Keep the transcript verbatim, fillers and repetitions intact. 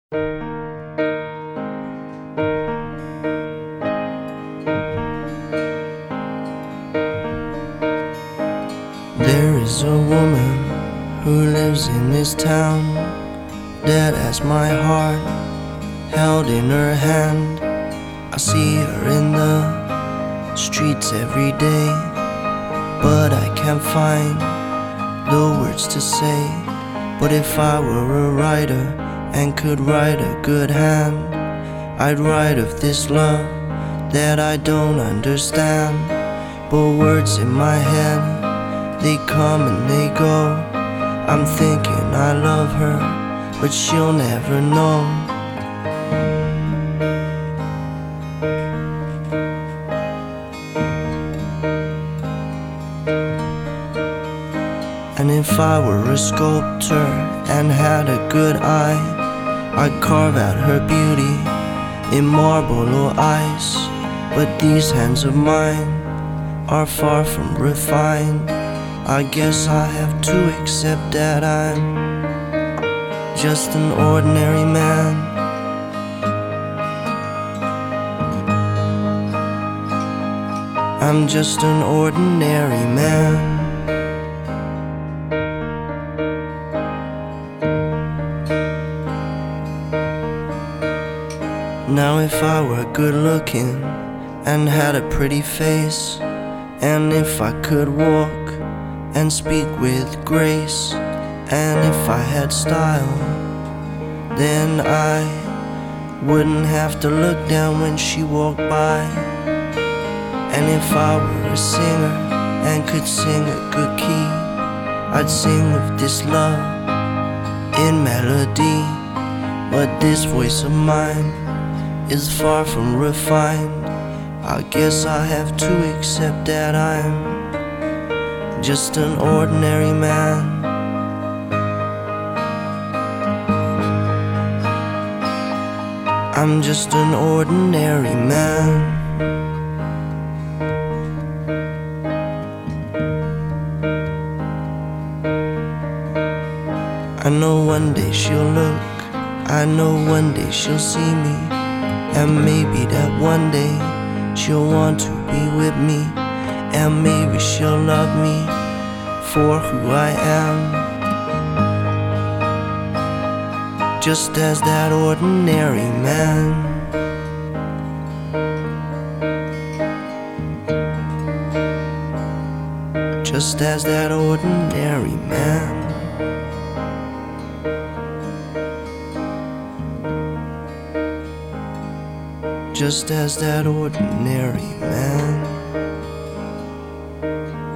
There is a woman who lives in this town, dead as my heart, held in her hand. I see her in the streets every day, but I can't find the words to say. But if I were a writer and could write a good hand, I'd write of this love that I don't understand. But words in my head, they come and they go. I'm thinking I love her, but she'll never know. And if I were a sculptor and had a good eye, I'd carve out her beauty in marble or ice. But these hands of mine are far from refined. I guess I have to accept that I'm just an ordinary man. I'm just an ordinary man. Now if I were good looking and had a pretty face, and if I could walk and speak with grace, and if I had style, then I wouldn't have to look down when she walked by. And if I were a singer and could sing a good key, I'd sing of this love in melody. But this voice of mine is far from refined. I guess I have to accept that I'm just an ordinary man. I'm just an ordinary man. I know one day she'll look, I know one day she'll see me, and maybe that one day she'll want to be with me, and maybe she'll love me for who I am, just as that ordinary man. Just as that ordinary man. Just as that ordinary man.